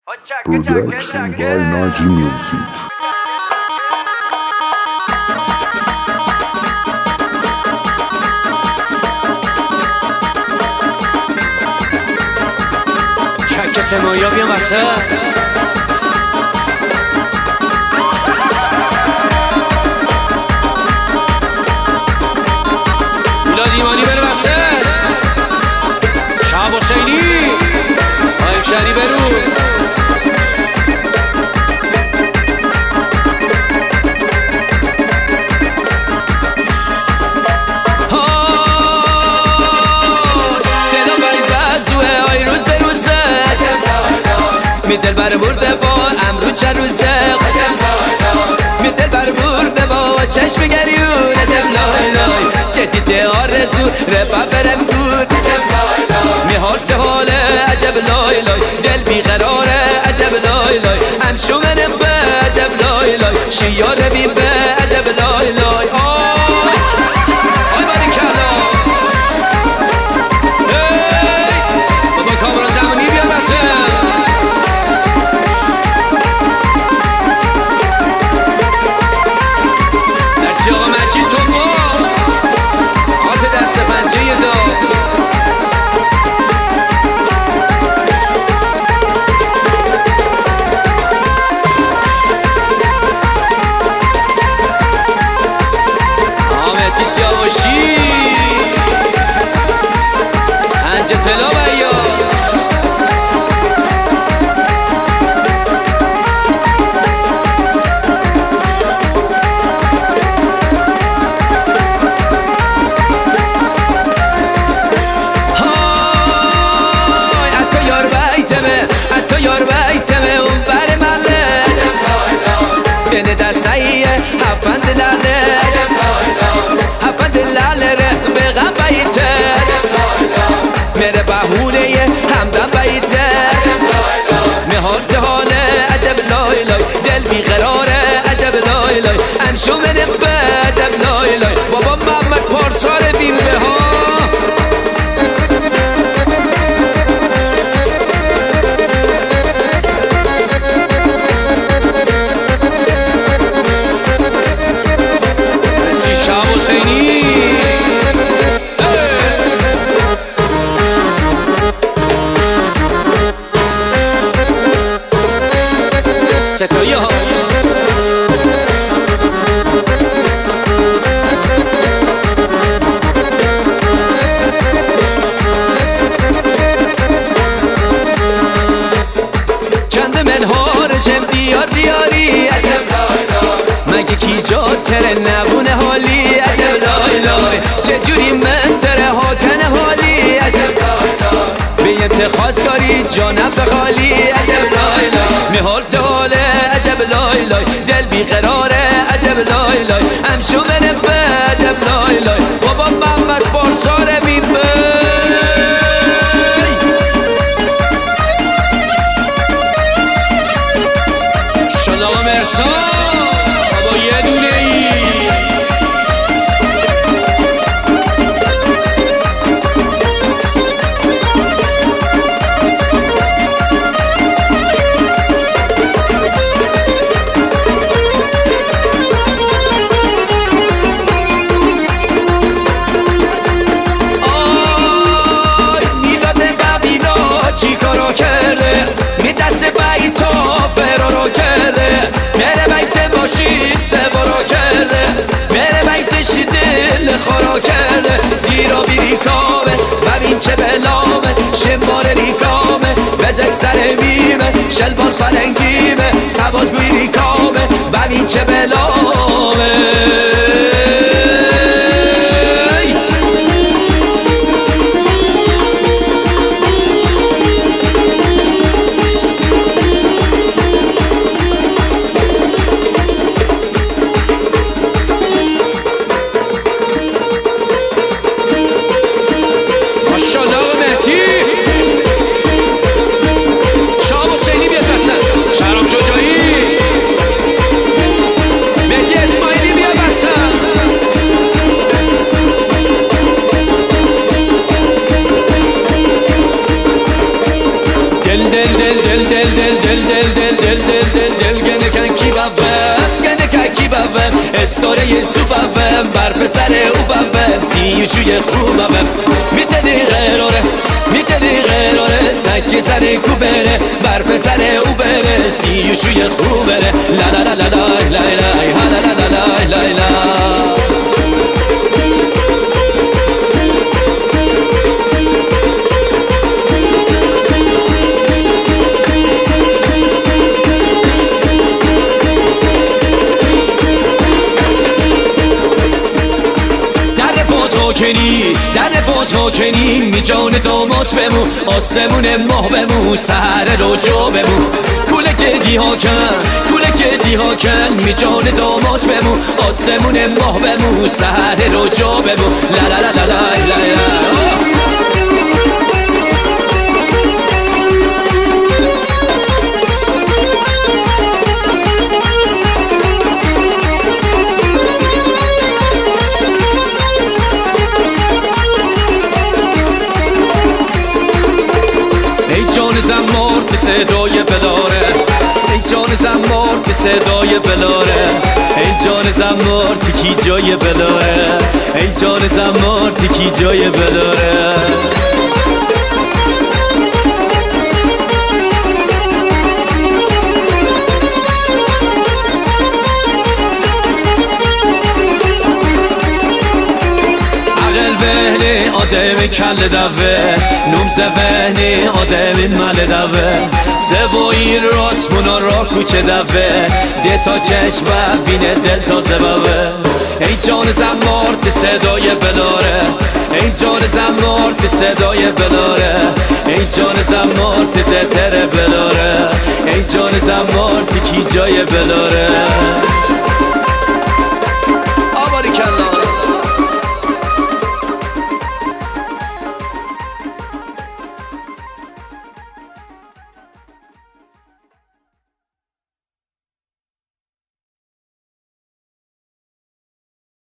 Production by Naji Music. چک سمایا بیام وسط لادیمانی بره وسط شهاب حسینی آیم شهری برو می دل بر برده با امرو چه روزه می دل بر برده با چشم گریون عجب لای لای چه دیده آرزو رفا برم بود می حالت حاله عجب لای لای دل بیقراره عجب لای لای همشو منم به عجب لای لای شیاره بیم به عجب لای لای آی باری کلا بابا کامران زمانی بیا بسه آقا مجید تو با آت دست پنجه داد آمدی سیاوشی انجه طلا بیا بین دستایی هفند لاله هفند لاله ره به غم بیته میره بهونه همدم بیته میحال حاله عجب لای لای دل بیقراره عجب لای لای انشو میره به عجب لای لای بابا محمد پارسار بیم به ها ستایی ها چند منهارشم دیار دیاری مگه کی جا تره نبونه حالی عجب لای لای چجوری من تره حاکن حالی عجب لای لای به انتخاص جا نفت خالی عجب لای لای میحال حاله عجب لای لای دل بیقراره عجب لای لای همشو منه به عجب لای لای بابا محمد پارساره بیم به شد آقا مرسان بابا یه دونه ای چی کارو کرده می دست بیتا فرارو کرده میره بیت باشی سوارو کرده میره بیتش دل خورا کرده زیرا بی ریکامه ببین چه بلامه شمار ریکامه بزک سر میمه شلوار فرنگیمه سواد بی ریکامه ببین چه بلامه شهاب حسینی بیاد وسط شهرام شجاعی دل دل دل دل دل دل دل دل دل دل گنه کن کی بابم گنه کن کی بابم استوره سوبم بر پسر او بابم سیوشوی خوبم میتنی غیراره میتنی غیراره تکی سر کو بره بر پسر او بره سیوشوی خوب بره لا لا لا لا لا لا لا لا لا لا لا در باز حاکنی می جان دامات بمون آسمون ماه بمون سهر رو جا بمون کوله گدی هاکن می جان دامات بمون آسمون ماه بمون سهر رو جا بمون لا لا لا لا لا لا زمار که صدای بلاره ای جان زمار که صدای بلاره ای جان زمار تکی جای بلاره ای جان زمار تکی جای بلاره آدم کل دوه نوم زبهنی آدم مل دوه سوایی راست منا را کوچه دوه ده تا چشم بینه دل تازه بوه ای جان زمارت صدای بلاره ای جان زمارت صدای بلاره ای جان زمارت دتر بلاره ای جان زمارت کی جای بلاره